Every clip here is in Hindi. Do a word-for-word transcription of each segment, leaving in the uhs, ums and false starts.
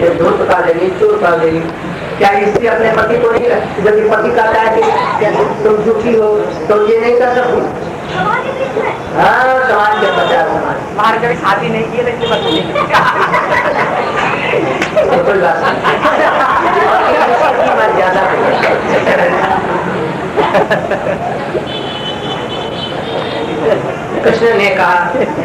धूप का देगी, चोर का देगी। क्या स्त्री अपने पति को नहीं, जब पति कहता है कि क्या तुम दुखी हो तो ये नहीं कर सकती? हाँ, समाज के प्रचार, समाज बाहर कभी शादी नहीं की लेकिन बस नहीं कोई बात नहीं, ज्यादा कृष्ण ने कहा,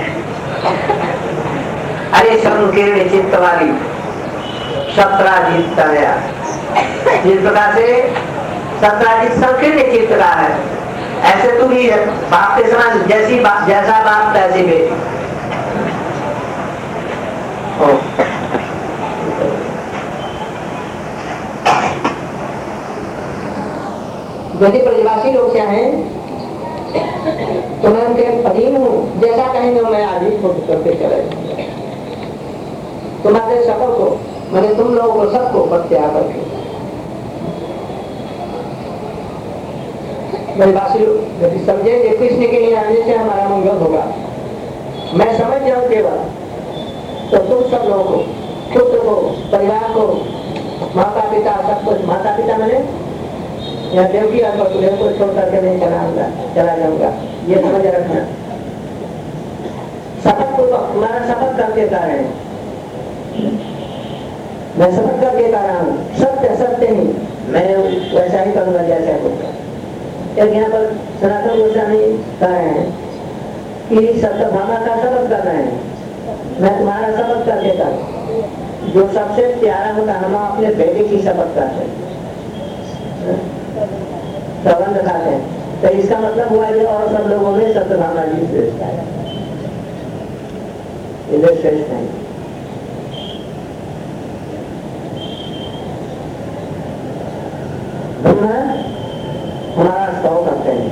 अरे संकीर्ण चित्त वाली सत्राजित तनया, जिस प्रकार से सत्राजित संकीर्ण चित्त का है, ऐसे तू भी है। बाप के समान, जैसी बाप, जैसा बाप तैसी बेटी। यदि ब्रजवासी लोग क्या हैं तो मैं उनके अधीन हूँ, जैसा कहेंगे मैं आदि करते चले। तुम्हारे सबों को, मैंने तुम लोगों को सबको प्रत्याग करके ब्रजवासी यदि समझेंगे कृष्ण के लिए आने से हमारा मंगल होगा, मैं समझ जाऊं केवल, तो तुम सब लोगों को, पुत्र को, परिवार को, माता पिता, सब कुछ, माता पिता मैंने या देवकी और देव को छोड़ करके नहीं चला चला जाऊंगा, ये समझ रखना। शपथ पूर्वक तुम्हारा शपथ करके कह रहे हैं, मैं शपथ करके कह रहा हूँ, सत्य सत्य नहीं, मैं वैसा ही करूंगा जैसा होगा। एक यहाँ पर सनातन गोस्वामी कह रहे हैं कि सत्यभामा का शपथ कर रहे हैं, मैं तुम्हारा शपथ करके कर, जो सबसे प्यारा होगा हम अपने बेटे की शपथ करते हैं, प्रबंध खाते हैं, तो इसका मतलब हुआ कि और सब लोगों में सत्यभामा जी श्रेष्ठ है, इधर श्रेष्ठ नहीं। हमारा स्तव करते हैं,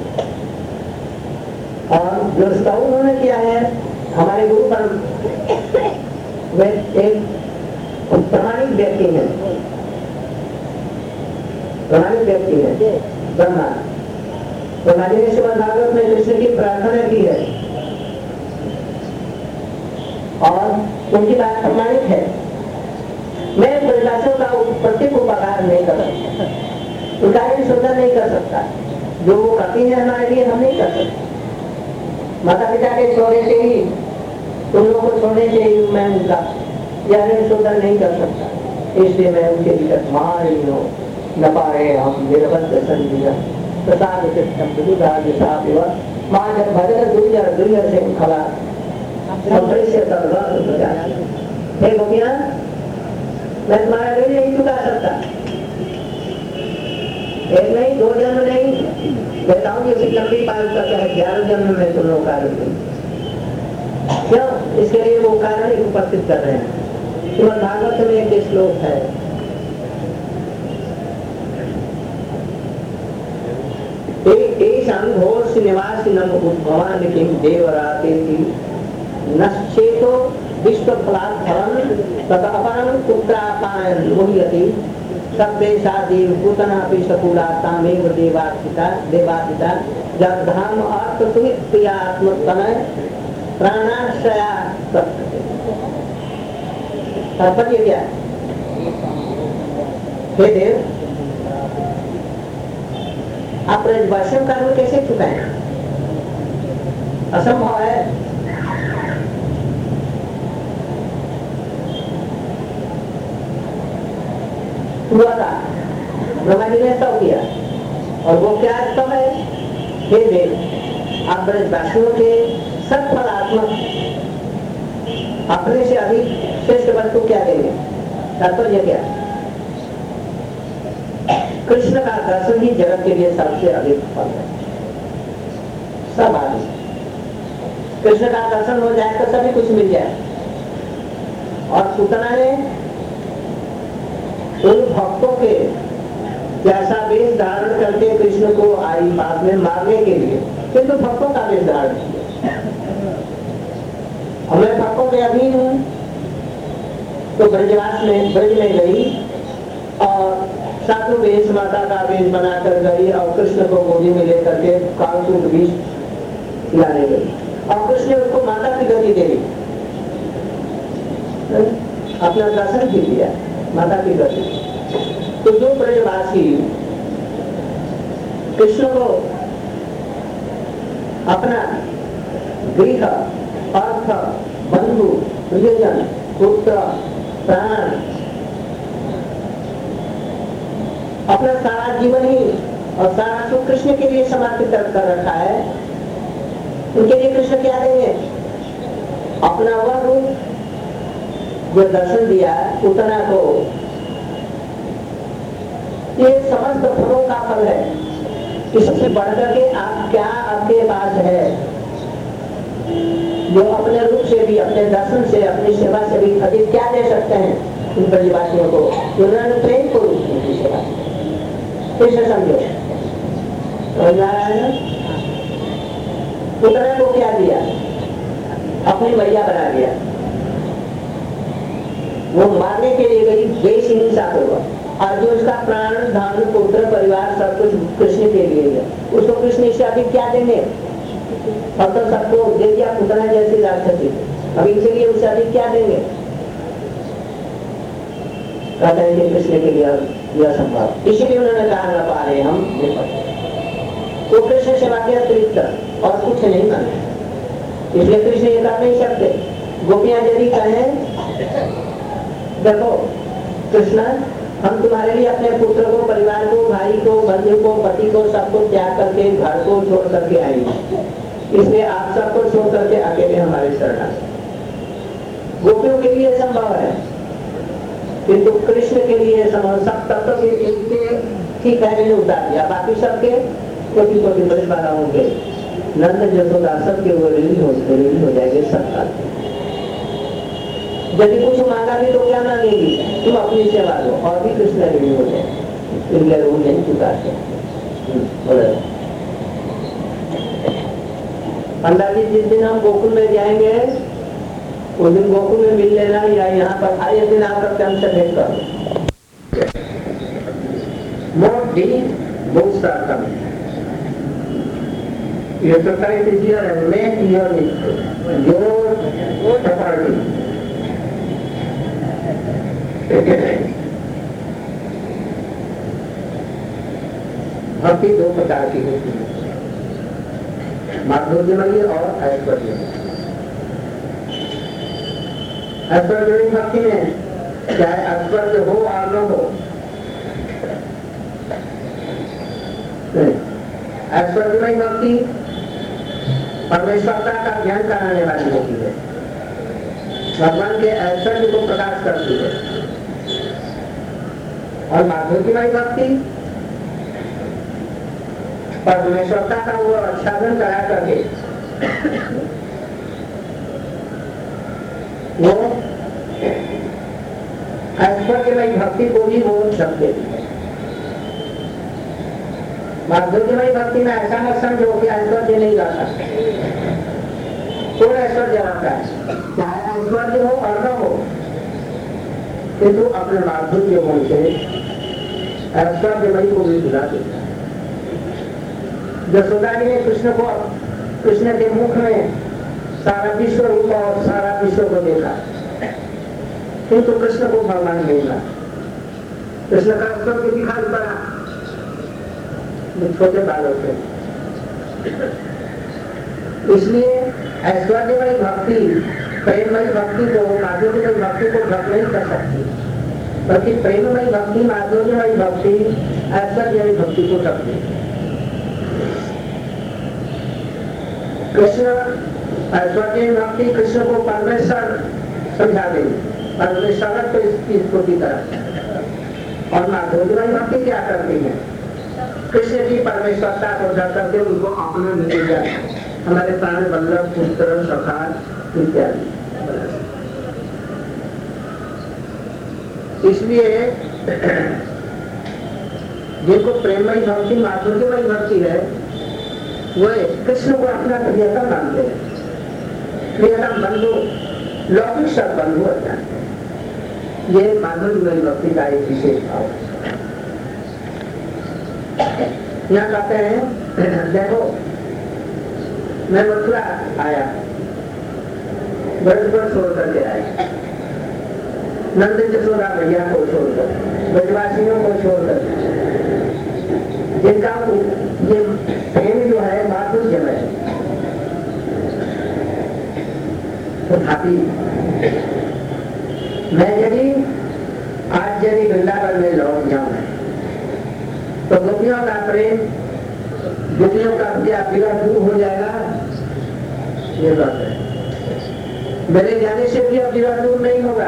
और जो स्तव उन्होंने किया है हमारे गुरु पर, वे एक प्रमाणिक व्यक्ति है, प्रमाणिक व्यक्ति है ब्रह्मा। ब्रह्मा जी ने श्रीमद् भागवत में कृष्ण की प्रार्थना की है और उनकी बात प्रमाणिक है। मैं ब्रजवासियों का प्रत्येक उपकार नहीं कर सकता, उनका शोधन नहीं कर सकता, जो वो करती है हमारे लिए हम नहीं कर सकते। माता पिता के छोड़ने से ही, तुम लोगों को छोड़ने से ही मैं उनका यह शोधन नहीं कर सकता, इसलिए मैं उनके निकट मारी हो न पा रहे हम निरबंध संजीव प्रसाद सिद्धम विदुराज सापिव मां जब भजन दुर्य दुर्य से खला संपरिश्य तद्वार प्रजा। हे गोपियां, मैं तुम्हारा ऋण नहीं चुका सकता, एक नहीं, दो जन्म नहीं, देवताओं की उसी लंबी पायु का चाहे ग्यारह जन्म में तुम लोग कार्य क्यों, इसके लिए वो कारण उपस्थित कर रहे हैं। श्रीमद् भागवत में एक श्लोक है, घोष निवास नम भगवान किम देवराते नश्चेतो विश्व फलात्फलम ततःपरम पुत्रापायन लोह्यति सब्देशा देव पूतना पिशकुला तामेव देवापिता देवापिता जब धाम अर्थ सुमित प्रियात्मतनय प्राणाश्रया तात्पर्य क्या? हे देव, आप ब्रजवासियों का ऋण कैसे चुकाएं? असंभव है। हुआ था, ब्रह्मा जी ने स्तव किया, और वो क्या स्तव है? हे देव, आप ब्रजवासियों के सत्फलात्मक अपने से अधिक श्रेष्ठ वस्तु क्या देंगे? तात्पर्य क्या? कृष्ण का दर्शन ही जगत के लिए सबसे अधिक फल है। सब आदमी कृष्ण का दर्शन हो जाए तो सभी कुछ मिल जाए। और पूतना ने उन भक्तों के जैसा वेश धारण करके कृष्ण को आई बाद में मारने के लिए, किंतु भक्तों का वेश धारण किया। मैं भक्तों के अधीन हूँ, तो ब्रजवास में ब्रज में गई और साधु वेश माता का वेश बनाकर गई और कृष्ण को गोदी में लेकर के कालसूत्र बीज खिलाने गई, और कृष्ण ने उसको माता की गति दे दी। अपना दर्शन भी दिया माता की गति। तो जो ब्रजवासी कृष्ण को अपना गृह, अर्थ, बंधु, प्रियजन, पुत्र, प्राण, अपना सारा जीवन ही और सारा सुख कृष्ण के लिए समर्पित कर रखा है, उनके लिए कृष्ण क्या देंगे? अपना वह रूप जो दर्शन दिया उतना को। ये समस्त फलों का फल है। इससे बढ़कर के आप क्या आपके पास है जो अपने रूप से भी, अपने दर्शन से, अपनी सेवा से भी अधिक क्या दे सकते हैं इन ब्रजवासियों को? उन्होंने प्रेम को उनकी सेवा कैसे समझो? उतना को क्या दिया? अपनी मैया बना दिया। वो मारने के लिए गई, देश हिंसा होगा, और जो उसका प्राण, धन, पुत्र, परिवार सब कुछ कृष्ण के लिए है, उसको कृष्ण इससे अधिक क्या देंगे? अब तो सबको दे दिया पुतना जैसी राक्षसी, अब इनके लिए उससे अधिक क्या देंगे? कहते हैं कि कृष्ण के लिए यह संभव, इसीलिए उन्होंने कहा न पा रहे हम वो तो कृष्ण सेवा के अतिरिक्त और कुछ नहीं मानते, इसलिए कृष्ण ये कर नहीं सकते। गोपियां यदि कहें देखो कृष्ण हम तुम्हारे लिए अपने पुत्र को, परिवार को, भाई को, बंधु को, पति को, सबको त्याग करके, घर को छोड़ करके आएंगे, इसलिए आप सबको छोड़ करके अकेले हमारे शरण आए। गोपियों के लिए संभव है, किंतु कृष्ण के लिए संभव सब तत्व के लिए ठीक है, उतार दिया। बाकी सबके कोटि कोटि बड़े बारह होंगे, नंद जसोदा सबके वो रिलीज हो रिलीज हो जाएंगे सबका। यदि कुछ मांगा भी तो क्या मांगेगी? तुम अपनी सेवा दो, और भी कृष्ण ऋणी हो जाए, इसलिए वो नहीं चुकाते। पंडित जी जिस दिन हम गोकुल में जाएंगे उस दिन गोकुल में मिल लेना, या यहाँ पर आए दिन आकर हमसे भेंट कर। मोटी बहुत सारा ये तो करें में जो प्रॉपर्टी भक्ति दो प्रकार की होती है, माधुर्यमयी और ऐश्वर्यमयी। ऐश्वर्यमयी भक्ति में चाहे ऐश्वर्य हो और न हो, ऐश्वर्यमयी भक्ति परमेश्वरता का ज्ञान कराने वाली होती है, भगवान के ऐश्वर्य को प्रकाश करती है। और माधुर्यमयी भक्ति परमेश्वरता का वो आच्छादन करा करके वो ऐश्वर्यमयी भक्ति को भी वो शब्द देती है। माधुर्यमयी भक्ति में ऐसा न समझो कि ऐश्वर्य नहीं ला सकते, कोई ऐश्वर्य आता है, चाहे ऐश्वर्य हो और न हो, किंतु अपने माधुर्य मन से ऐश्वर्यमयी को भी भुला देता है। यशोदा जी ने कृष्ण को, कृष्ण के मुख में सारा विश्व रूप और सारा विश्व को देखा, किंतु कृष्ण को भगवान नहीं मिला। कृष्ण का ऐश्वर्य दिखाई पड़ा छोटे बालों से। इसलिए ऐश्वर्यमयी भक्ति प्रेममयी भक्ति को, माधुर्यमयी भक्ति को ढक नहीं कर सकती, बल्कि प्रेममयी भक्ति, माधुर्यमयी भक्ति ऐश्वर्यमयी भक्ति को ढकती। कृष्ण ऐश्वर्यमयी भक्ति कृष्ण को परमेश्वर समझा देगी, परमेश्वर को इसकी स्तुति करा। और माधुर्यमयी भक्ति क्या करती है? कृष्ण की परमेश्वरता को ढक करके उनको अपना निवेदन, हमारे प्राण बल्लभ, पुत्र, सखा इत्यादि। इसलिए जिनको प्रेममयी भक्ति, माधुर्यमयी भक्ति है, वो कृष्ण को अपना प्रियतम मानते हैं, प्रियतम बंधु, लौकिक सब बंधु होता है। ये माधुर्यमयी भक्ति का एक विशेष भाव है। यहाँ कहते हैं, देखो मैं मथुरा आया, ब्रज पर छोड़ करके आया, नंद यशोदा भैया को छोड़कर, ब्रजवासियों को छोड़कर, जिनका ये प्रेम जो है माधुर्य है, तथापि मैं यदि आज यदि वृंदावन में लौट जाऊं तो गोपियों का प्रेम, गोपियों का विरह दूर हो जाएगा, ये बात है। मेरे जाने से भी अब विरह दूर नहीं होगा,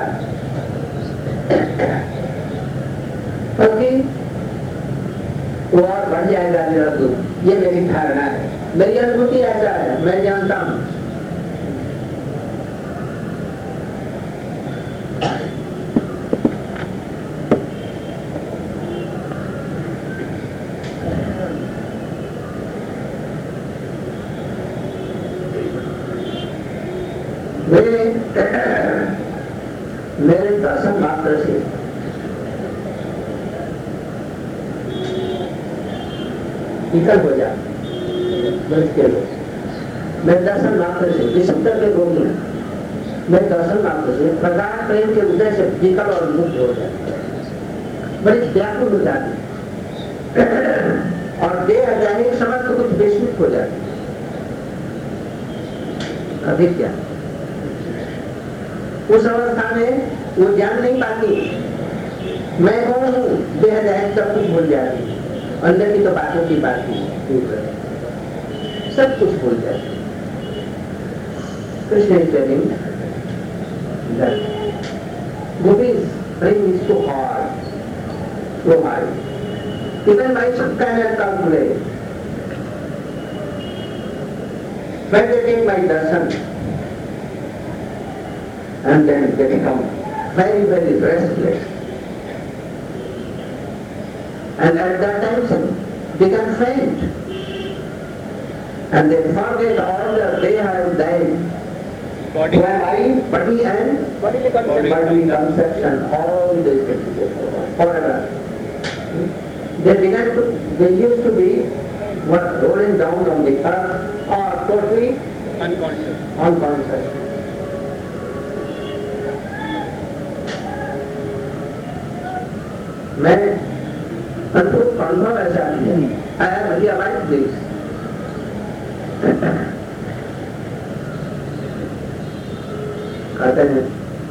बल्कि वो और बढ़ जाएगा विरह दूर। ये मेरी धारणा है, मेरी अनुभूति ऐसा है, मैं जानता हूं। मेरे मेरे दर्शन मात्र से निकल हो जा के लोग, मेरे दर्शन मात्र से विशुद्ध के रोगी, मेरे दर्शन मात्र से प्रगाढ़ प्रेम के उदय से विकल और मुक्त हो जाए, बड़ी व्याकुल हो जाती और देह जाने समझ तो कुछ विस्मित हो जाती। अभी क्या उस अवस्था में वो जान नहीं पाती मैं कौन हूँ, देह जाए सब कुछ भूल जाती, अंदर की तो बातों की बात ही सब कुछ भूल जाती। Krishna is telling that Gopi's praying is so hard, so hard. Even myself cannot calculate. When they take my darshan, and then they become very, very restless. And at that time, they can faint. And they forget all that they have done. Body, mind, body and bodily conception, bodily conception, all this forever. They began to, they used to be what, rolling down on the earth or totally unconscious. unconscious. मैं अनुभव अनुभव ऐसा I have realized this. कहते हैं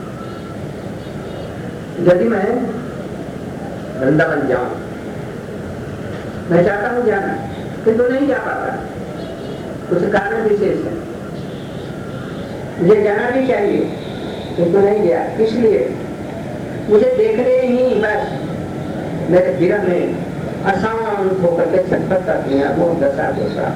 यदि मैं वृंदावन जाऊं, मैं चाहता हूं जाना किंतु तो नहीं जा पाता, कुछ कारण विशेष है, मुझे जाना भी चाहिए किंतु तो नहीं गया। इसलिए मुझे देखने ही बस मेरे विरह में अशांत होकर के छटपट करती है, वो दशा दूसरा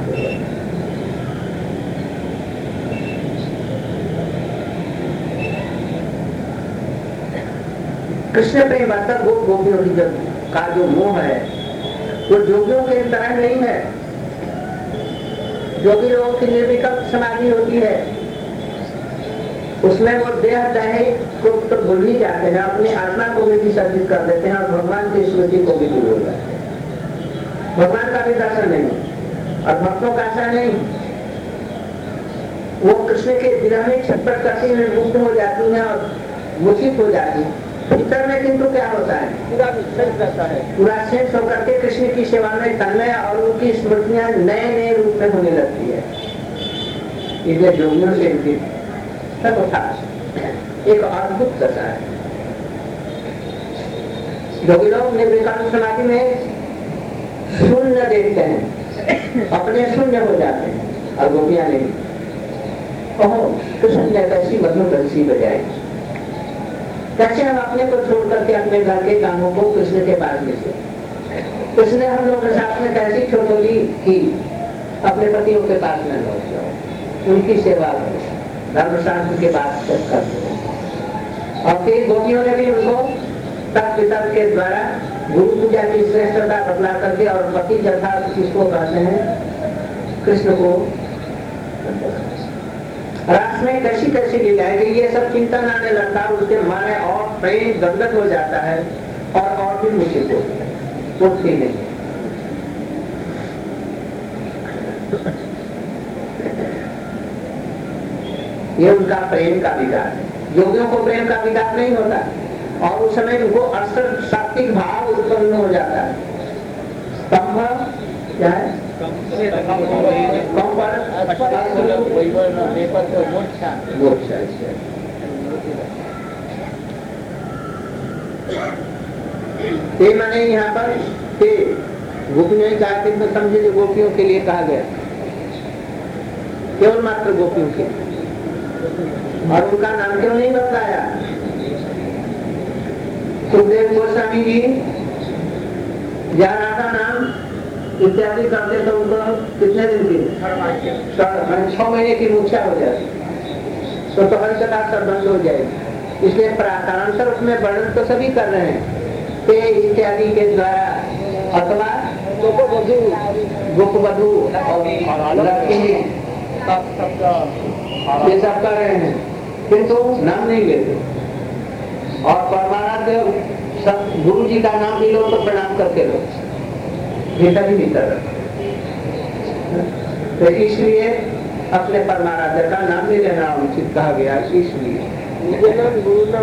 कृष्ण प्रेम वर्तक गोप गोपियों की जब का जो मोह है वो जोगियों के तरह नहीं है। जोगी लोगों की निर्विकल्प समाधि होती है, उसमें वो देह दहे को तो भूल ही जाते हैं, अपनी आत्मा को भी विसर्जित कर देते हैं और भगवान की स्मृति को भी भूल जाते हैं। भगवान का भी दर्शन नहीं और भक्तों का ऐसा नहीं, वो कृष्ण के विरह में छटपट करती हुए मुक्त हो जाती हैं और मूर्छित हो जाती है। भीतर में किंतु क्या होता है, पूरा शेष रहता है, पूरा शेष होकर के कृष्ण की सेवा में तन्मय और उनकी स्मृतियां नए नए रूप में होने लगती है। इसलिए जोगियों से इनकी एक अद्भुत दशा है। जोगी लोग निर्विकल्प समाधि में शून्य देखते हैं, अपने शून्य हो जाते हैं और गोपियां नहीं। कहो कृष्ण ने कैसी मधुर बंसी बजाई, कैसे हम अपने को छोड़ करके अपने घर के कामों को कृष्ण के पास ले चले। कृष्ण हम लोग के साथ में कैसी ठोठोली की, अपने पतियों के पास में लौट जाओ, उनकी सेवा करो, धर्मशास्त्र के बात कर दो। और फिर गोपियों ने भी उनको तर्क वितर्क के द्वारा गुरु पूजा की श्रेष्ठता बतला करके और पति यथार्थ किसको कहते हैं, कृष्ण को रास में कैसी कैसी लीलाएं, ये सब चिंतन आने लगता है, उसके माने और प्रेम गदगद हो जाता है और और भी मुश्किल होती है, उठती नहीं। ये उनका प्रेम का विकार है। योगियों को प्रेम का विकार नहीं होता, और उस समय उनको अड़सठ सात्विक भाव उत्पन्न हो जाता है। स्तंभ क्या है? ये मैंने यहाँ पर गोपियों का तो समझे जो गोपियों के लिए कहा गया, केवल मात्र गोपियों के, और उनका नाम क्यों नहीं बताया? सुखदेव गोस्वामी जी या राधा नाम इत्यादि करते तो उनको कितने दिन की छह महीने की मूर्छा हो जाती, तो तो हर कथा सब बंद हो जाएगी। इसलिए कालांतर उसमें वर्णन तो सभी कर रहे हैं ते इत्यादि के द्वारा, अथवा गोपवधू गोपवधू ये सब कर रहे हैं, किंतु नाम नहीं लेते। और परमाराध्य सब गुरु जी का नाम भी लो तो प्रणाम करके लो, भीतर ही भीतर। तो इसलिए अपने परमाराध्य का नाम नहीं लेना उचित कहा गया। इसलिए गुरु नाम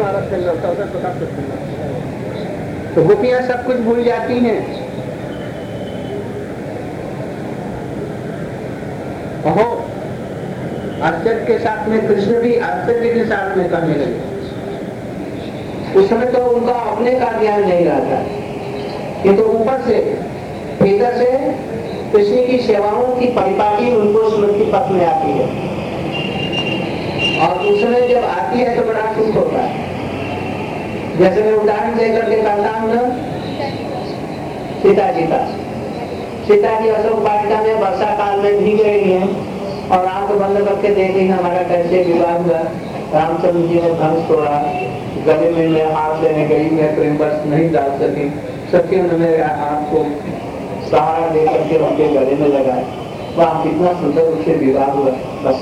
तो गोपियां सब कुछ भूल जाती हैं। ओहो, आश्चर्य के साथ में कृष्ण भी आश्चर्य के साथ में करने लगे। उस समय तो उनका अपने का ज्ञान नहीं रहता, किंतु तो ऊपर से भीतर से कृष्ण की सेवाओं की परिपाटी उनको स्मृति पथ में आती है, और उस समय जब आती है तो बड़ा सुख होता है। जैसे मैं उदाहरण देकर के कहता हूँ ना, सीता जी का सीता जी अशोक वाटिका में वर्षा काल में भीग रही है और आंख बंद करके देख रही हमारा कैसे विवाह हुआ। रामचंद्र जी ने धनुष तोड़ा, गले में मैं हाथ देने गई, मैं प्रेम वर्ष नहीं डाल सकी, सखियों ने मेरे हाथ को सहारा दे करके उनके गले में लगाया। वह कितना सुंदर उससे विवाह हुआ। बस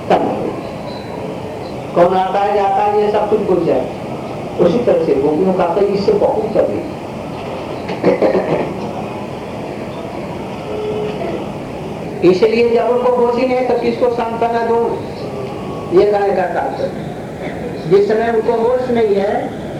कौन आता है जाता है ये सब कुछ भूल जाए। उसी तरह से गोपियों का तो इससे बहुत कभी इसलिए जब उनको होश ही नहीं तो किसको सांत्वना दूं, ये कहने का तात्पर्य। जिस समय उनको होश नहीं है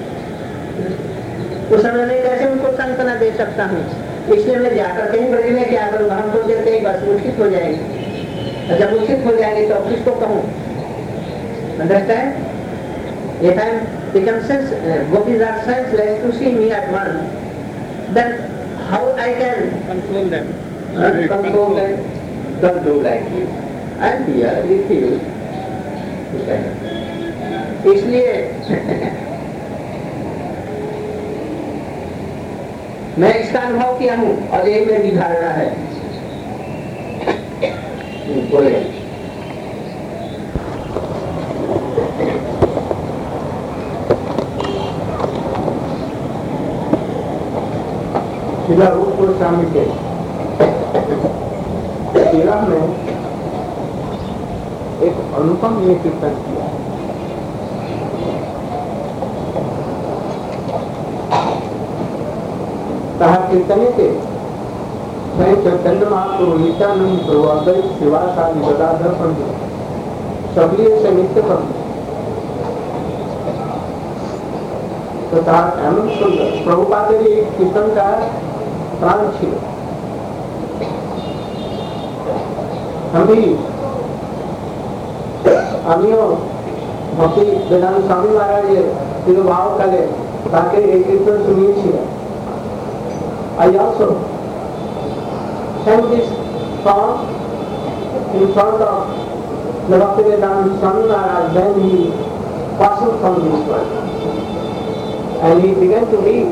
उस समय में कैसे उनको सांत्वना दे सकता हूँ। इसलिए मैं जाकर कहीं ब्रज में क्या करूँगा, हम तो देते ही बस मूर्छित हो जाएंगे। जब मूर्छित हो जाएंगे तो किसको कहूँ? Understand? If I become sense, uh, gopis are senseless to see me at once, then how I can control them? Uh, control them? Don't do like you. I'm here with you. इसलिए मैं इसका अनुभव किया हूँ और ये मेरी धारणा है। बोले रूप गोस्वामी के विरह में एक अनुपम ने कीर्तन किया। कहा कीर्तन के मैं चैतन्य महाप्रभु नित्यानंद प्रभु अद्वैत शिवासादि गदाधर पंडित सबलिए से नित्य पंडित तथा एवं सुंदर प्रभुपाद ने कीर्तन का प्राण छिल। हम भी আমিও ভক্তি বেদান্ত স্বামী মহারাজের তিরুভাব কালে তাকে এই কীর্তন শুনিয়েছিলাম। I also sang this song in front of the Bhakti Vedanta Swami Maharaj when he passed from this world, and he began to read.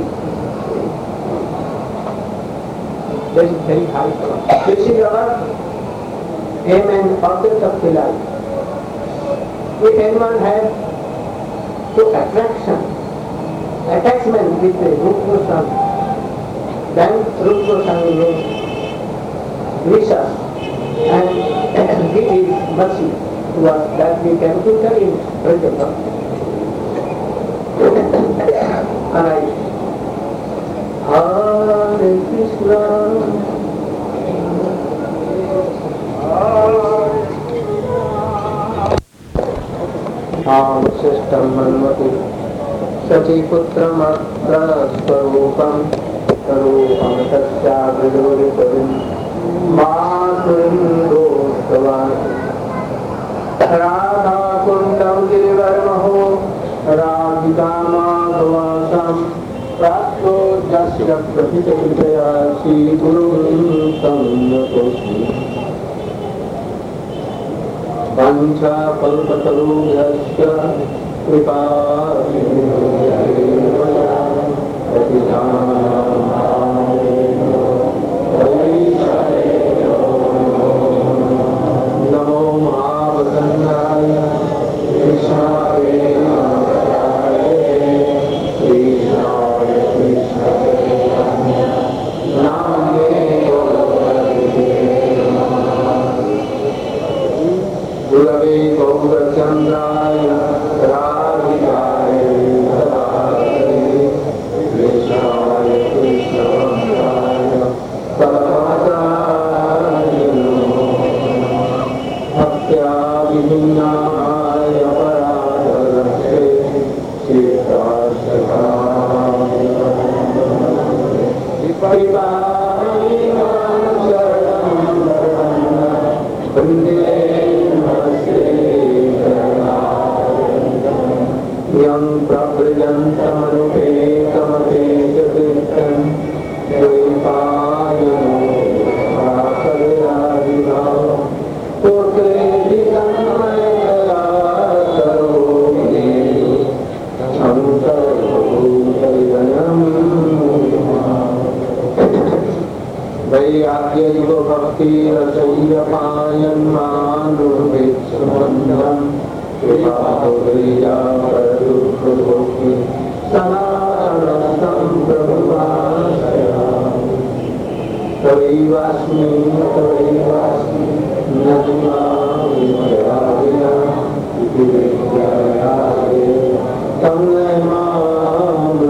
That is very high. This is our aim and object of the life. If anyone has to attraction, attachment with the Rupa Goswami, then Rupa Goswami will wish us and give his mercy to us that we can enter in present bhakti. Alright. Hare Krishna, Hare Krishna, Shestam Manvati सखीपुत्रमत्र स्वरूपं स्वरूपं तस्याग्रजोरिपरिं मातुरिन्दोस्तवान् राधाकुण्डं गिरिवर्महो राधिका माधवासं प्राप्तो यस्य प्रथितकृतया श्रीगुरुं तं नतोऽस्मि वाञ्छाकल्पतरुभ्यश्च कृपा नमो महावदन्नाय कृष्णाय कृष्णाय नामे गुरवे गौरचन्द्राय राधिकाय कृष्णाय कृष्णाय परमहंसाय भक्त्या विभिन्नाय पराधरक्षे शिष्टाश्रताय वन्दे यं प्रव्रजन्तमनुपेतमपेततीर्थं द्वैपायनो भासरादिभाव पुत्रेदिकं मया करोमि शङ्करभूतयनं वैराग्ययुग भक्तिरसैर्यपायन् मानुर्वेक्षमन्त्रम् कृपाहुरीयापरदुःखभोक्ति सनातनं ब्रह्माश्रयामि तवैवास्मि तवैवास्मि न जिवामि मया विना इति विद्याया तं नमामि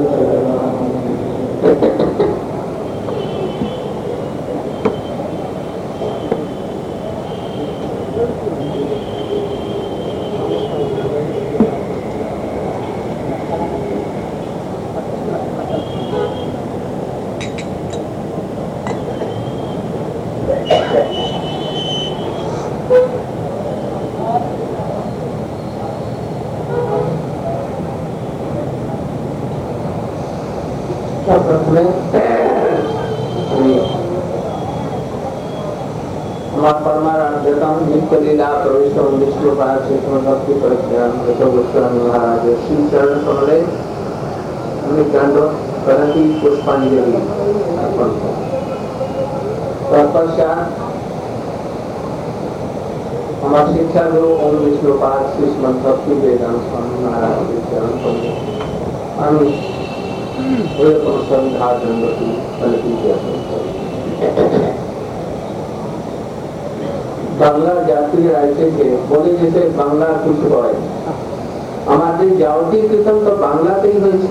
लीला प्रवेश विष्णु भक्ति परिज्ञान गोस्वामी महाराज श्री चरण कमले करती पुष्पांजलि अर्पण तत्पश्चात हमारे शिक्षा गुरु ओम विष्णुपाद श्री श्रीमद भक्ति वेदांत स्वामी महाराज के चरण कमले আমি ওই অনুসন্ধান জন্য বাংলার জাতির রাইতেছে বলে যেতে বাংলার কিছু হয় আমাদের যাওয়াটি কীর্তন তো বাংলাতেই হয়েছে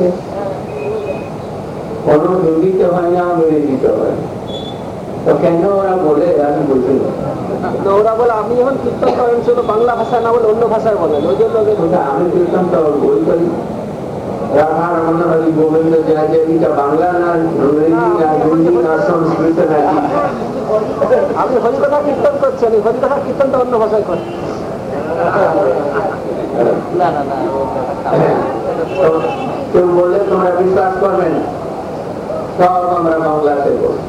কোনো হিন্দিতে হয় না ইংরেজিতে হয় তো কেন ওরা বলে আমি বুঝি না তো ওরা বলে আমি যখন কীর্তন করেন শুধু বাংলা ভাষা না বলে অন্য ভাষায় বলেন ওই জন্য আমি কীর্তন তো বই করি রাধা রমন হরি গোবিন্দ জয় জয় এটা বাংলা না ইংরেজি না হিন্দি না সংস্কৃত না আপনি হরিকথা কীর্তন করছেন হরিকথা কীর্তনটা অন্য ভাষায় করেন না না না কেউ বললে তোমরা বিশ্বাস করবে না সব আমরা বাংলাতে বলি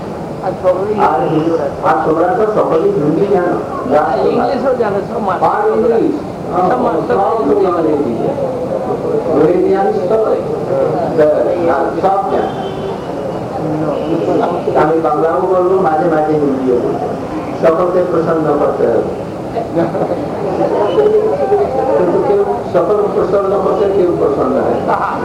আর তোমরা তো সকলেই হিন্দি জানো ইংলিশও জানে সব আর ইংলিশ সব ইংরেজি ইংরেজিয়ান সব জানে আমি বাংলাও বলবো মাঝে মাঝে হিন্দিও বলবো সকলকে প্রসন্ন করতে হবে কিন্তু কেউ সকল প্রসন্ন করতে কেউ প্রসন্ন হয়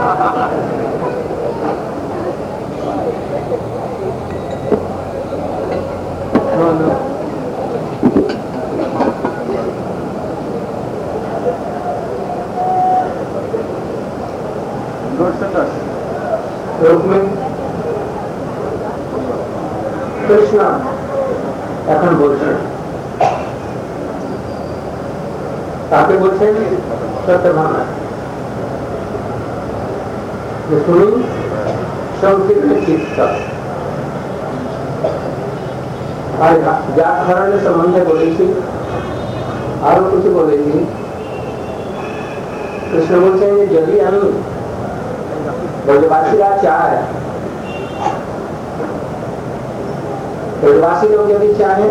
কৃষ্ণ এখন বলছেন তাকে বলছেন সত্যভামা শুনি সংকীর্ণ চিত্ত আর যা ধরনের সম্বন্ধে বলেছি আরো কিছু বলেছি। কৃষ্ণ বলছেন যে যদি আমি ब्रजवासीरा चाहे ब्रजवासी लोग यदि चाहे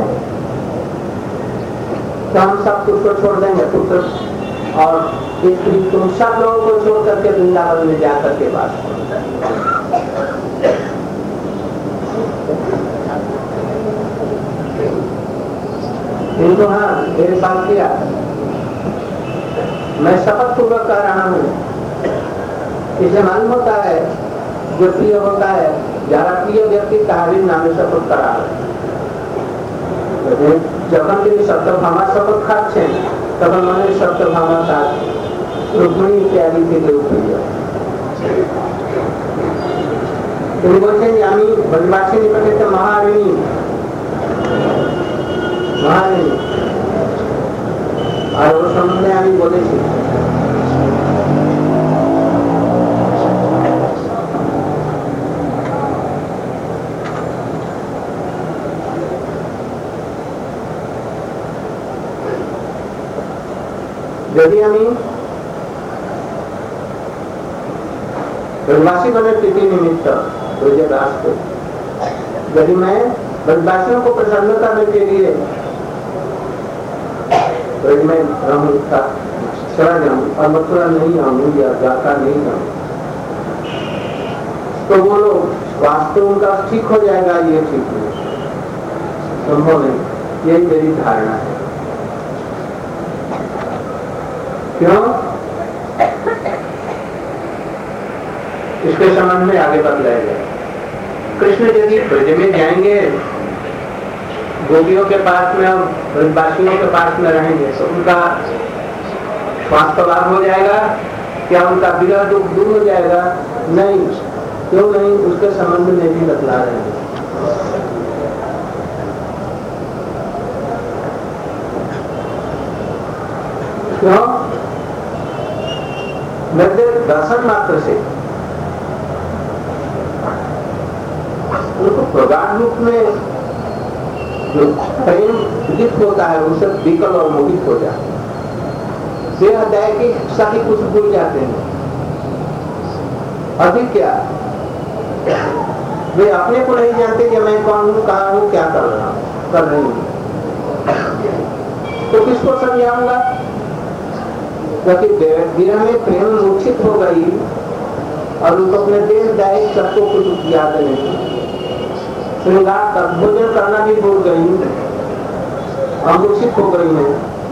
तो हम सब कुछ को छोड़ देंगे, पुत्र और स्त्री तुम सब लोगों को छोड़ करके वृंदावन में जाकर के बात इनको हाँ मेरे पास किया, मैं शपथ पूर्वक कर रहा हूँ। इसे मालूम होता है जो प्रिय होता है, जरा प्रिय व्यक्ति तारीफ नामे शपथ करा যখন তিনি সত্যভামা শপথ খাচ্ছেন তখন মনে সত্যভামা তার রুক্মিণী ইত্যাদি থেকে প্রিয়। তিনি বলছেন যে আমি ব্রজবাসী নিকটে মহারিণী মহারিণী আর ওর সম্বন্ধে আমি বলেছি यदि हम ब्रजवासी बने प्रीति निमित्त ब्रजदास को, यदि मैं ब्रजवासियों को प्रसन्न करने के लिए ब्रज में रहूंगा, चला जाऊं और मथुरा नहीं आऊंगी या द्वारका नहीं जाऊं, तो वो लोग वास्तव उनका ठीक हो जाएगा, ये ठीक नहीं, संभव नहीं। यही मेरी धारणा है। क्यों? इसके संबंध में आगे बतलाएगा। कृष्ण यदि ब्रज में जाएंगे, गोपियों के पास में और ब्रजवासियों के पास में रहेंगे तो उनका स्वास्थ्य लाभ हो जाएगा, क्या उनका विरह दुख दूर हो जाएगा? नहीं। क्यों नहीं? उसके संबंध में भी बतला रहे हैं। क्यों? मेरे दर्शन मात्र से उनको प्रगाढ़ रूप में जो प्रेम उदित होता है उनसे विकल और मोहित हो जाते हैं, देह दया की सभी कुछ भूल जाते हैं। अधिक क्या, वे अपने को नहीं जानते कि मैं कौन हूँ, कहाँ हूँ, क्या कर रहा हूँ, कर रही हूँ, तो किसको समझाऊंगा? क्योंकि विरह में प्रेम मूर्छित हो गई और उनको अपने देह दायिक सबको कुछ याद नहीं, श्रृंगार कर भोजन करना भी भूल गई, मूर्छित हो गई है,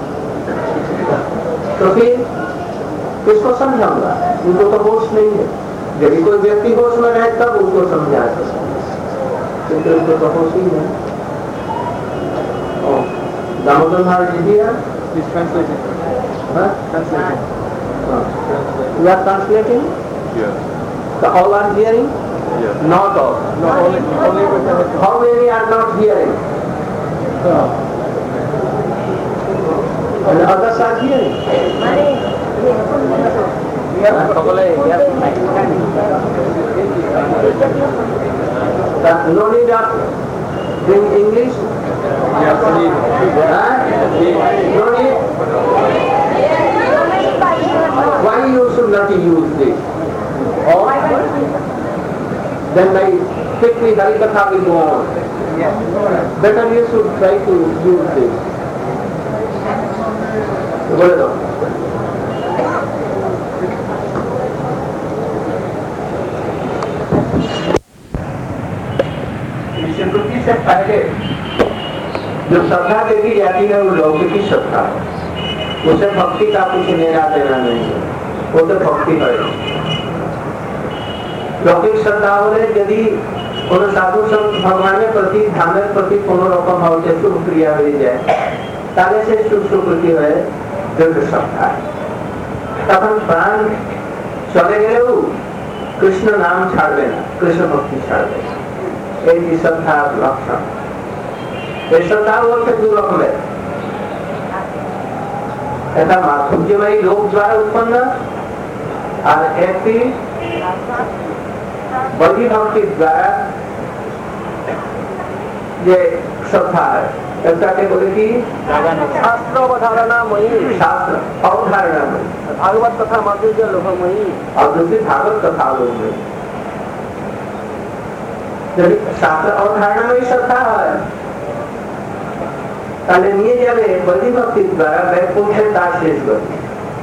तो फिर किसको समझाऊंगा? उनको तो होश नहीं है। यदि कोई व्यक्ति होश में रहे तब उसको समझा सकता, क्योंकि उनको तो होश ही है। दामोदर महाराज जी दिया Huh? Translating. Uh, you are translating? Yes. So all are hearing? Yes. Not all. No, only, only with the How many are not hearing? uh, And the others are hearing? Uh, no need of doing English? yes, need. Huh? No need? Why you should not use this? Or then my quickly Harikatha will go on. Better you should try to use this. बोले दो। स्वीकृति से पहले जो श्रद्धा देखी जाती है वो लौकिकी श्रद्धा है, उसे भक्ति का कुछ लेना देना नहीं है, वो तो भक्ति है। लौकिक श्रद्धा होने यदि उन साधु संत भगवान के प्रति धाम के प्रति कोनो रकम भाव से शुभ क्रिया हो जाए ताले से शुभ सुकृति है दृढ़ श्रद्धा है। तब हम प्राण चले गए वो कृष्ण नाम छाड़ देना, कृष्ण भक्ति छाड़ देना, एक श्रद्धा लक्षण। ये श्रद्धा वो से दो रकम है, ऐसा माधुर्यमयी लोक द्वारा उत्पन्न और एक बड़ी भक्ति द्वारा ये श्रद्धा है ऐसा के बोले कि शास्त्र अवधारणामयी शास्त्र अवधारणामयी भागवत कथा माधुर्य लोभमयी और दूसरी भागवत कथा लोभमयी। जब शास्त्र अवधारणामयी श्रद्धा है ताले निये जावे बड़ी भक्ति द्वारा वैकुंठ दास शेष गति।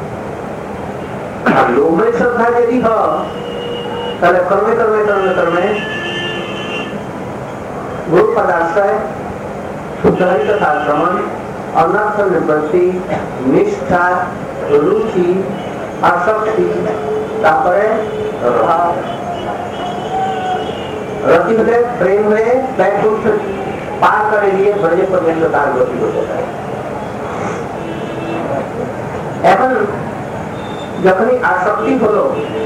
अब लोभमयी श्रद्धा यदि हो ताले कर्मे कर्मे कर्मे कर्मे गुरु पदाश्रय शुद्ध हरि कथा श्रवण अनर्थ निवृत्ति निष्ठा रुचि आसक्ति तापरे रति हुए प्रेम हुए वैकुंठ पार करे लिए ब्रज पर्यंत तार गति हो जाता है। এখন যখনই আসক্তি হলো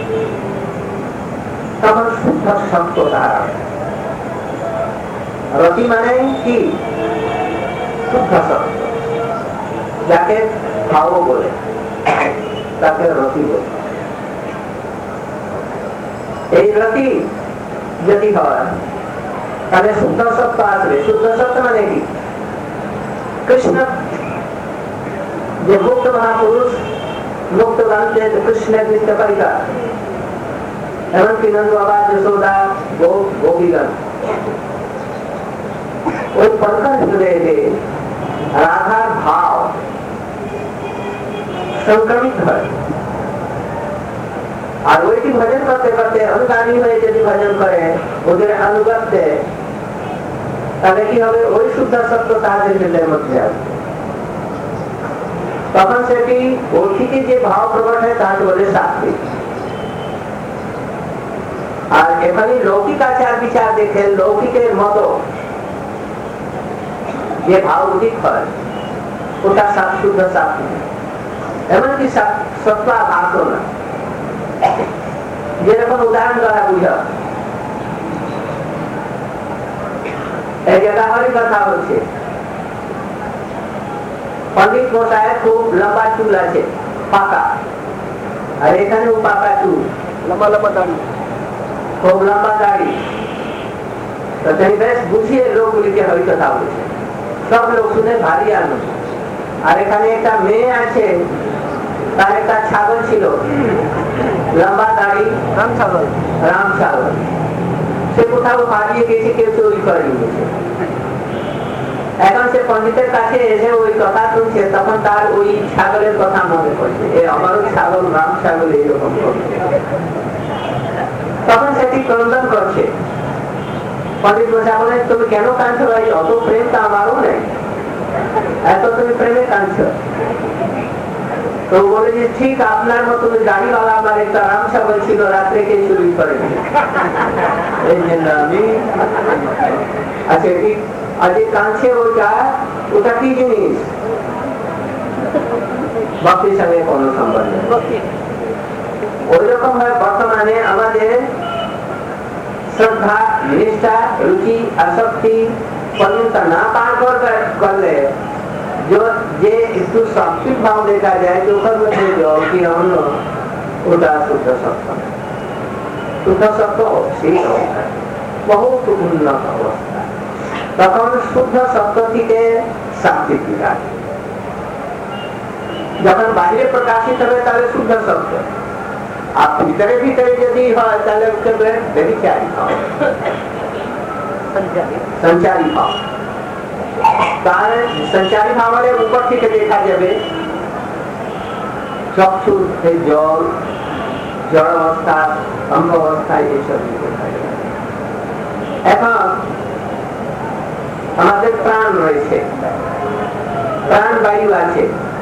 তখন শুদ্ধ সত্য ধারা रति माने कि शुद्ध सत्य जाके भाव बोले ताके रति बोले এই रति यदि হয় তাহলে শুদ্ধ সত্য আসবে। শুদ্ধ সত্য মানে কি কৃষ্ণ যে মুক্ত মহাপুরুষ মুক্ত গানতে কৃষ্ণের নিত্য কবিতা এমনকি নন্দ বাবা যশোদা গো গোপীগণ ওই প্রকট হৃদয়ে রাধার ভাব সংক্রমিত হয় আর ওইটি ভজন করতে করতে অনুগামী হয়ে যদি ভজন করে ওদের অনুগত্যে তাহলে কি হবে ওই শুদ্ধ সত্য তাদের হৃদয়ের মধ্যে আসবে। তখন সেটি অতীতে যে ভাব প্রকট হয় তাকে বলে সাত্বিক। আর এখানে লৌকিক আচার বিচার দেখে লৌকিকের মতো যে ভাব উদিত হয় ওটা শুদ্ধ সাত্বিক। এমনকি সত্য ভাসো না যেরকম উদাহরণ দ্বারা বুঝা এই জায়গা হরি কথা হচ্ছে पंडित मशाय खूब लंबा चूल আছে পাকা আর এখানে ও পাকা চুল लंबा लंबा दाढ़ी खूब लंबा दाढ़ी तो तेरी बेस बुझिए लोग লিখে হরি কথা বলছে সব লোক শুনে ভারী আনন্দ। আর এখানে একটা মেয়ে আছে তার একটা ছাগল ছিল লম্বা দাড়ি राम सागर রাম ছাগল সে কোথাও হারিয়ে গেছে কেউ চুরি করে নিয়েছে। এখন সে পণ্ডিতের কাছে এসে ওই কথা শুনছে তখন তার ওই ছাগলের কথা মনে পড়ছে এ আমারও ছাগল রাম ছাগল এইরকম করছে। তখন সেটি ক্রন্দন করছে। পণ্ডিত মশাই বলেন তুমি কেন কাঁদছো ভাই অত প্রেম তো আমারও নেই এত তুমি প্রেমে কাঁদছো। তো বলে যে ঠিক আপনার মতো গাড়িওয়ালা আমার একটা রাম ছাগল ছিল রাত্রে কে চুরি করে এই জন্য আমি আচ্ছা ঠিক আজ কাঁদছে ওইটা ওটা কি জিনিস ভক্তির সঙ্গে কোনো সম্বন্ধ নেই। ওই রকম ভাবে বর্তমানে আমাদের শ্রদ্ধা নিষ্ঠা রুচি আসক্তি পর্যন্ত না পার করলে जो जे इसको सात्विक भाव देखा जाए तो कर्म से जो कि हम उदा शुद्ध सत्व शुद्ध सत्व शील होता है बहुत उन्नत अवस्था तখন शुद्ध सत्व থেকে सात्विक विकास যখন বাইরে প্রকাশিত হবে তাহলে শুদ্ধ সত্য আর ভিতরে ভিতরে যদি হয় তাহলে উঠে ব্যভিচারী ভাব संचारी भाव संचारी भाव वाले ऊपर থেকে দেখা যাবে চক্ষু জল জড় অবস্থা অঙ্গ অবস্থা এইসব দেখা যাবে। এখন আমাদের প্রাণ রয়েছে প্রাণ বায়ু আছে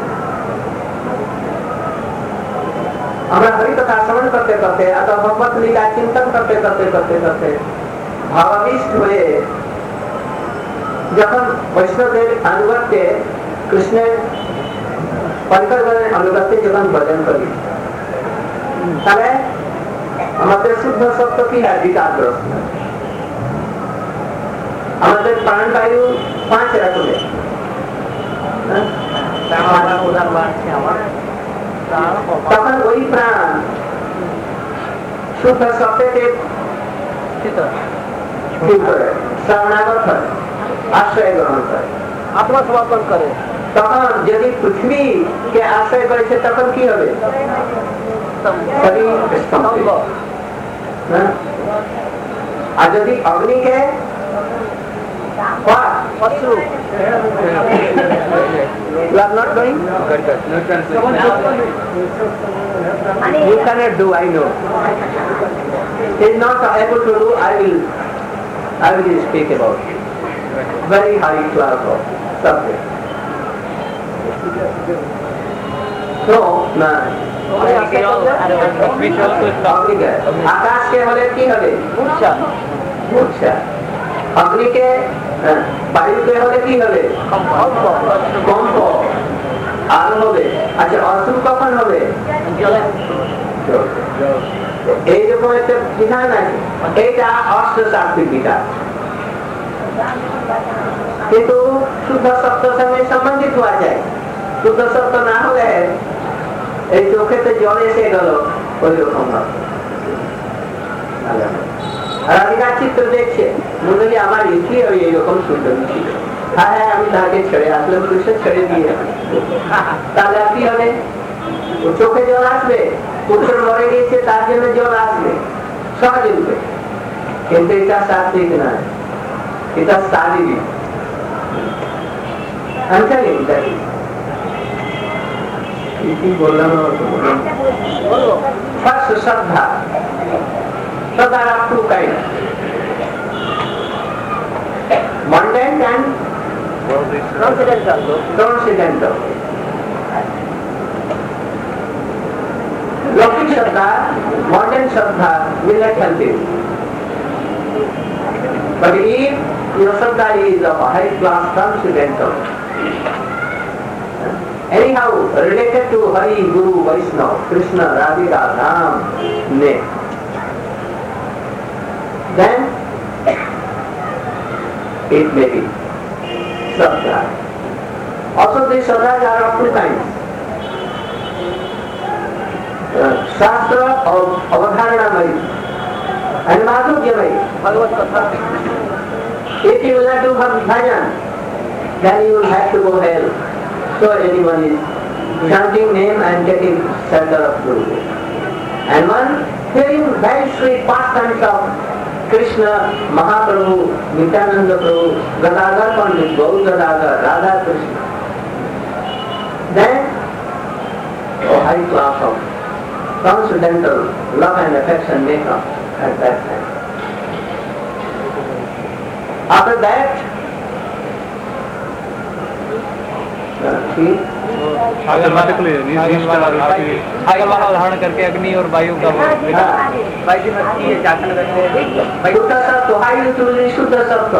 আমরা হরিকথা শ্রবণ করতে করতে অথবা ভগবত লীলা চিন্তন করতে করতে করতে করতে ভাবাবিষ্ট হয়ে যখন বৈষ্ণবদের অনুগত্যে কৃষ্ণের পরিকল্পনার অনুগত্যে যখন ভজন করি তাহলে আমাদের শুদ্ধ সত্য কি হয় বিকারগ্রস্ত। আমাদের প্রাণবায়ু পাঁচ রকমের তখন ওই প্রাণ शुद्ध सत्य के शरणागत है, आश्रय ग्रहण करे, आत्मसमर्पण करे, तखन यदि पृथ्वी के आश्रय करे छे तखन की होबे? शरीर स्तंभ। आ यदि अग्नि के what? अश्रु। You are not doing? You cannot do, I know. He is not able to do, I will I will speak about it. Very high class of subject. So, now, आकाश के होले की होले? मूर्छा। मूर्छा। अग्नि के वायु के होले की होले? कंप। आग होले। अच्छा, अश्रु कখন होले? এই রকম একটা বিধান আছে, এইটা অষ্টসাত্বিক বিধান, কিন্তু শুদ্ধ সত্য সঙ্গে সম্বন্ধিত হওয়া যায়। শুদ্ধ সত্য না হলে এই চোখেতে জল এসে গেল ওই রকম হবে। রাধিকার চিত্র দেখছে, বললি আমার ইচ্ছি ওই এইরকম সুন্দর ছিল, হ্যাঁ হ্যাঁ আমি তাকে ছেড়ে আসলাম, কৃষ্ণ ছেড়ে দিয়ে তাহলে কি হবে? চোখে জল আসবে, পুত্র মরে গিয়েছে তার জন্য জল আসবে, সহজে উঠবে, কিন্তু এটা সাত্বিক না, এটা শারীরিক। আমি জানি কি বললাম, ফার্স্ট শ্রদ্ধা। শ্রদ্ধা আর two kind, mundane and Transcendental. transcendental. लौकिक श्रद्धा, modern shraddha will not help you. But if your shraddha is of a high class transcendental, anyhow related to Hari, Guru, Vaishnava, Krishna, Radhika, Ram, name, then it may be shraddha. Also these श्रद्धाs are of two kinds. शास्त्र और अवधारणामयी and madhuryamयी. भगवत कथा। If you will not do bhajan, then you will have to go hell. So anyone is chanting name and getting shelter of Guru. And one hearing very sweet pastimes of Krishna, Mahaprabhu, Nityananda Prabhu, Gadadhar Pandit, Gaur Gadadhar, Radha Krishna, then a high class of transcendental love and affection may come at that time. After that, आगे वाला धारण करके अग्नि और वायु का शुद्ध सत्व, हाई यूटिलिटी शुद्ध सत्व,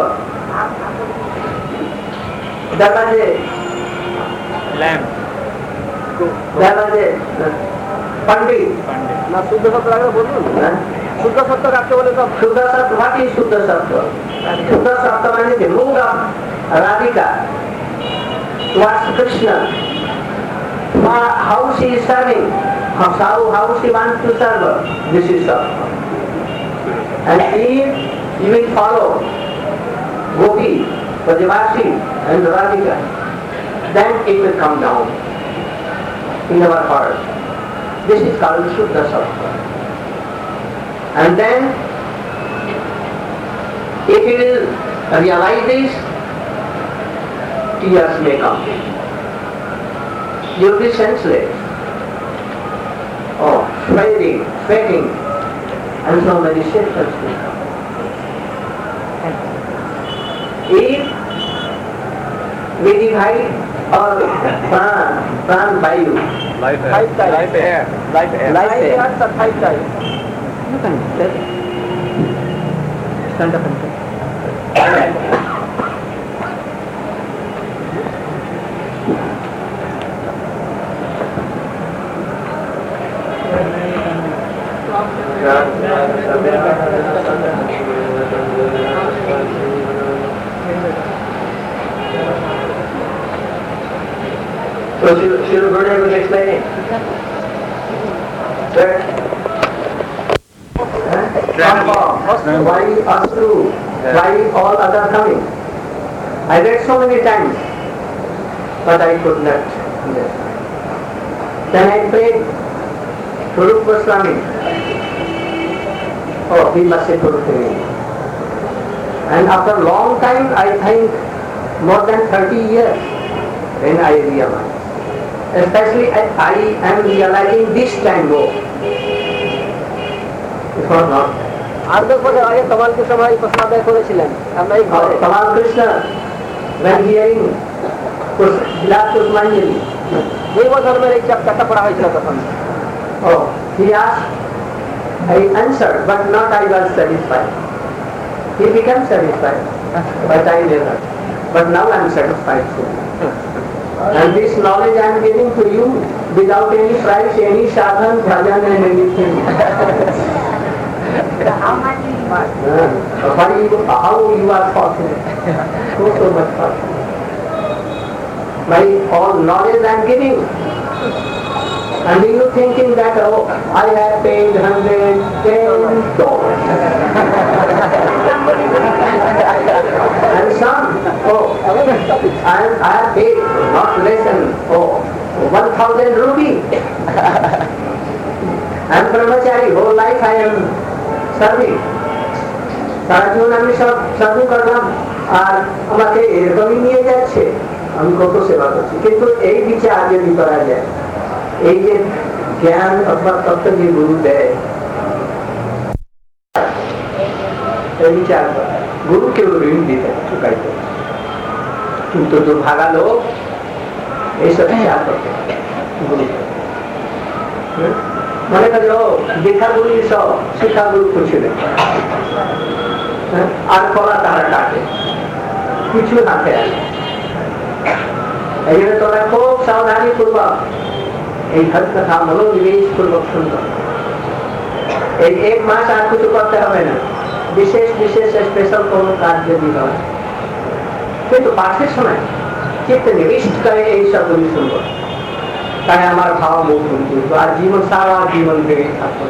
दरवाजे लैम्प, दरवाजे पंडित ना शुद्ध सत्व आगे बोलूं, शुद्ध सत्व आपके बोले तो शुद्ध सत्व, what is शुद्ध सत्व? शुद्ध सत्व माने the mood of Radhika towards Krishna, how she is serving, how, how she wants to serve her, this is sattva. And if you will follow Gopi, Brajavasi and Radhika, then it will come down in our heart. This is called Shuddha Sattva. And then, if you will realize this, tears may come. You will be senseless. Oh, sweating, sweating, and so many symptoms will come. If we divide our pran, pran vayu, life air, life air, life air, life air, five times. You can stand, stand up and say. So Srila Gurudev was explaining that Come, why us two? Why all other coming? I read so many times, but I could not. Then I prayed to Rupa Goswami. Oh, he must say Guru to me. And after a long time, I think more than thirty years, when I realized. Especially I, I am realizing this time more. It was not. आठ दस बजे आगे कमाल के समय पसंद है कोई चिल्लाएं हम नहीं Oh, Kamal Krishna, when hearing Vilas Kusmanjali, वही वो घर में एक चप कट्टा पड़ा है इसका पसंद oh, he asked, I answered, but not I was satisfied. He became satisfied, but I never. But now I am satisfied too. And this knowledge I am giving to you without any price, any sadhan, bhajan and anything. How much is it? Uh, how, you, how you are fortunate. So, so much fortunate. My all knowledge I am giving. And you thinking that, oh, I have paid hundred, ten dollars. And some, oh, I, I have paid not less than, oh, one thousand rupee. And brahmachari, whole life I am serving. সারা জীবন আমি সব সাধু করলাম আর আমাকে এরকমই নিয়ে যাচ্ছে, আমি কত সেবা করছি। কিন্তু এই বিচার যদি করা যায়, এই যে জ্ঞান অথবা তত্ত্ব যে গুরু দেয়, এই বিচার গুরু কেউ ঋণ দিতে চুকাইতে, কিন্তু দুর্ভাগা লোক এইসব বিচার করতে গুরু মনে করলো দীক্ষাগুলি সব শিক্ষাগুলো খুঁজছিলেন আর কলা তারা কাটে কিছু হাতে আসে। এই জন্য তোমরা খুব সাবধানী পূর্বক এই হর কথা মনোনিবেশ পূর্বক শুনতো। এই এক মাস আর কিছু করতে হবে না, বিশেষ বিশেষ স্পেশাল কোনো কাজ যদি হয়, কিন্তু পাঠের সময় চিত্ত নিবিষ্ট করে এই সবগুলি শুনবো, তাই আমার ভাব মুখ কিন্তু আর জীবন সারা জীবন বেড়ে থাকবো।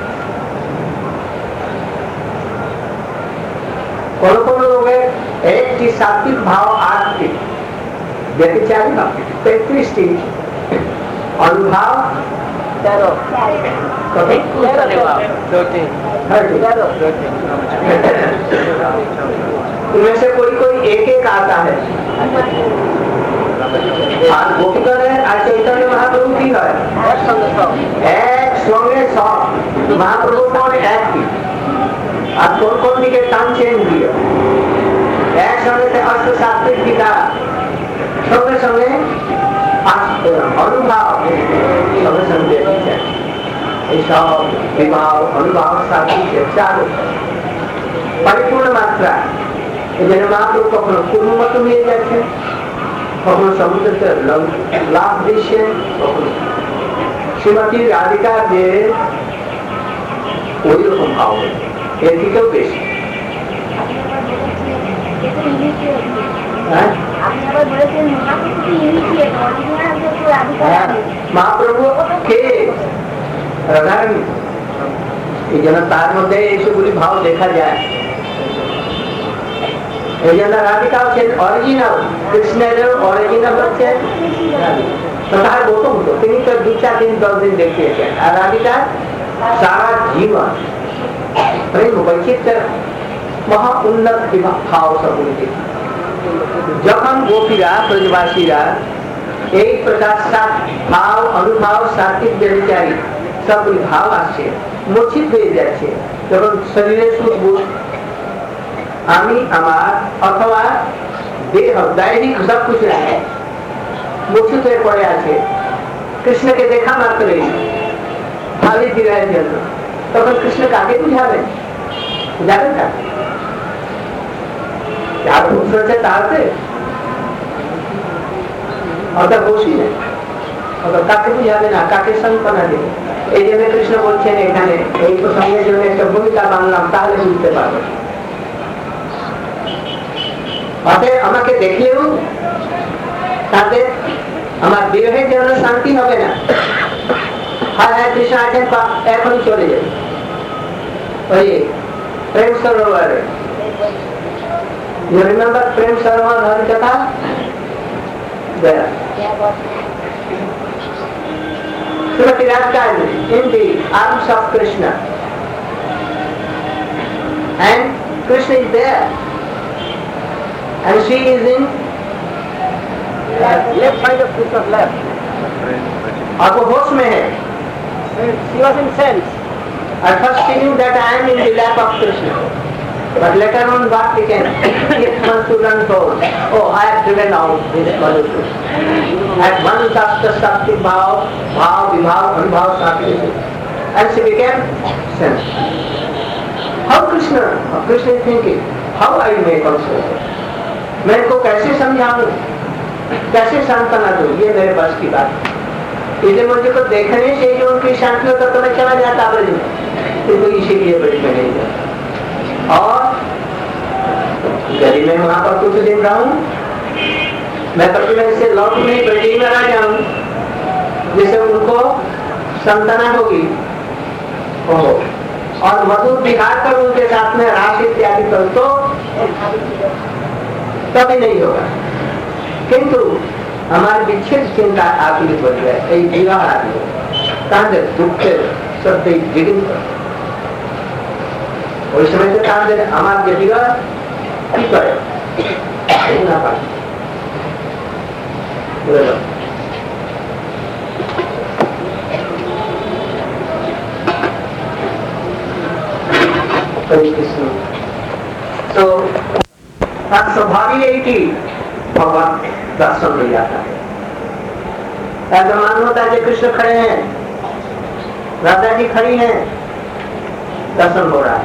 কোন কোন লোকের একটি সাত্বিক ভাব আটটি, ব্যতিচারী ভাব তেত্রিশটি, অনুভাব तेरह तेरह इनमें से कोई कोई एक एक आता है। आज गोपीगण है, आज चैतन्य महाप्रभु की है एक संगे सब महाप्रभु कौन एक की আর কোন কোন দিকে টানছেন দিয়ে একসঙ্গে অষ্ট সাত্বিক গীতা সঙ্গে সঙ্গে অনুভব সঙ্গে সঙ্গে এইসব বিবাহ অনুভব সাত্বিকের চালু পরিপূর্ণ মাত্রা। এই জন্য মহাপ্রভু কখনো পূর্ণ মতো নিয়ে যাচ্ছেন, কখনো সমুদ্রকে লাভ দিচ্ছেন, কখনো শ্রীমতী রাধিকা যে ওই রকম ভাব এর দিকেও বেশি। মহাপ্রভু কে রাধারানী, এই জন্য তার মধ্যে এইসবগুলি ভাব দেখা যায়। এই জন্য রাধিকা হচ্ছেন অরিজিনাল, কৃষ্ণের অরিজিনাল হচ্ছেন তার গৌতম। তিনি তো দু চার দিন দশ দিন দেখিয়েছেন, আর রাধিকা সারা জীবন প্রেম বৈচিত্র্য মহা উন্নত ভাব সবগুলি দেখি। যখন গোপীরা ব্রজবাসীরা এই প্রকার ভাব অনুভব সাত্বিক ব্যভিচারী সবগুলি ভাব আসছে, মূর্ছিত হয়ে যাচ্ছে, যখন শরীরের সুখ বুঝ আমি আমার অথবা দেহ দৈহিক সব কিছু মূর্ছিত হয়ে পড়ে আছে, কৃষ্ণকে দেখা মাত্রই ভাবি বিরহের জন্য, তখন কৃষ্ণকে আগে বুঝাবেন, বুঝাবেন না যার ভূষ হচ্ছে তাহাতে অর্থাৎ বসি না, অর্থাৎ কাকে বুঝাবে না, কাকে সান্ত্বনা দেবে। এই জন্য কৃষ্ণ বলছেন এখানে এই প্রসঙ্গের জন্য একটা ভূমিকা বানলাম, তাহলে বুঝতে পারবে। অতএব আমাকে দেখলেও তাদের আমার দেহের জন্য শান্তি হবে না। হ্যাঁ হ্যাঁ কৃষ্ণ আছেন এখনই চলে যাবে, और ये प्रेम सरोवर, you remember प्रेम सरोवर हर कथा there. Srimati Radharani in the arms of Krishna, and Krishna is there, and she is in left side of Krishna's lap. और वो होश में है. She was in sense. At first she knew that I am in the lap of Krishna, but later on what became? If Madhusudan told, oh, I have driven out this Madhusudan. At once after Shakti Bhav, Bhav, Vibhav, Anubhav, Shakti, and she became sense. How Krishna, how Krishna is thinking, how I may console? मैं इनको कैसे समझाऊं, कैसे सांत्वना दूं, ये मेरे बस की बात. इसे मुझे को देखने से जो उनकी शांति होता तो मैं चला जाता ब्रज में, किंतु इसीलिए ब्रज में नहीं जाता. और यदि मैं वहां पर कुछ दिन रहूं, मैं प्रतिमा से लौट नहीं ब्रज में रह जाऊं, जिससे उनको संतना होगी, ओहो, और मधुर विहार कर उनके साथ में रास इत्यादि कर तो कभी नहीं होगा. किंतु हमारे विच्छेद चिंता आदि बढ़ गए, विवाह आदि कहाँ से दुख से सब जिगिन और समय से कहाँ से हमारे विवाह की करे ना पाए. तो स्वाभाविक यही थी, भगवान दर्शन मिल जाता है. ऐसा मालूम होता है कि कृष्ण खड़े हैं, राधा जी खड़ी हैं, दर्शन हो रहा है.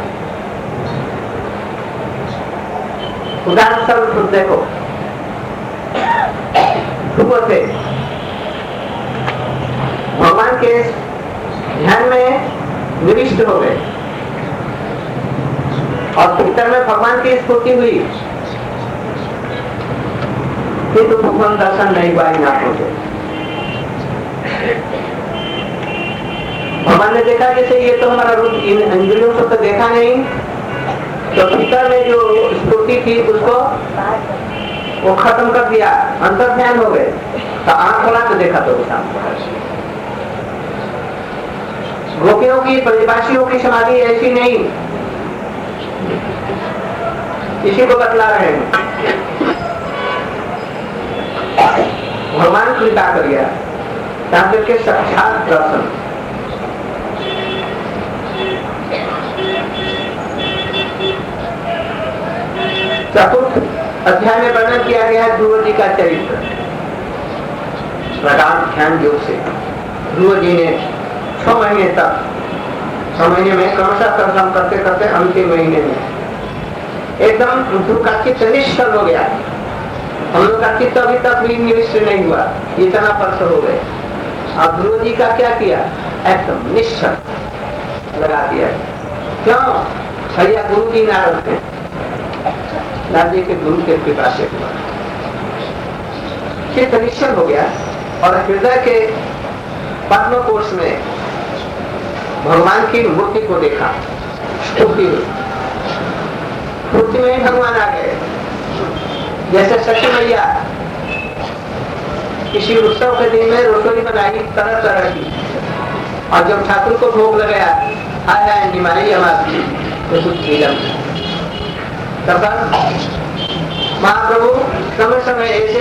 उदाहरण स्वरूप देखो, सुबह से भगवान के ध्यान में निविष्ट हो गए और भीतर में भगवान की स्फूर्ति हुई, किंतु भगवान दर्शन नहीं हुआ ना पहुंचे. भगवान ने देखा जैसे ये तो हमारा रूप इन इंद्रियों से तो देखा नहीं, तो भीतर में जो स्फूर्ति थी उसको वो खत्म कर दिया, अंतर ध्यान हो गए. तो आंख खोला तो देखा तो गोपियों की ब्रजवासियों की समाधि ऐसी नहीं, इसी को बतला रहे हैं. भगवान कृपा कर गया ताकि के साक्षात दर्शन. चतुर्थ अध्याय में वर्णन किया गया है ध्रुव जी का चरित्र. प्रगाढ़ ध्यान योग से ध्रुव जी ने छह महीने तक, छह महीने में क्रमशः दर्शन करते करते अंतिम महीने में एकदम ध्रुव का चित्त निश्चल हो गया. हम लोग का चित्त अभी तक भी निविष्ट नहीं हुआ, इतना वर्ष हो गए. अब ध्रुव जी का क्या किया, एकदम निश्चल लगा दिया. क्यों? भैया गुरु जी नारद थे, नारद जी के गुरु के कृपा से हुआ. चित्त निश्चल हो गया और हृदय के पद्म कोश में भगवान की मूर्ति को देखा. स्तुति हुई, मूर्ति में ही भगवान आ गए. जैसे सखी मैया किसी उत्सव के दिन में रसोई बनाई तरह तरह की, और जब ठाकुर को भोग लगाया, आया निमाई हमारी तो कुछ विलंब. तब महाप्रभु समय समय ऐसे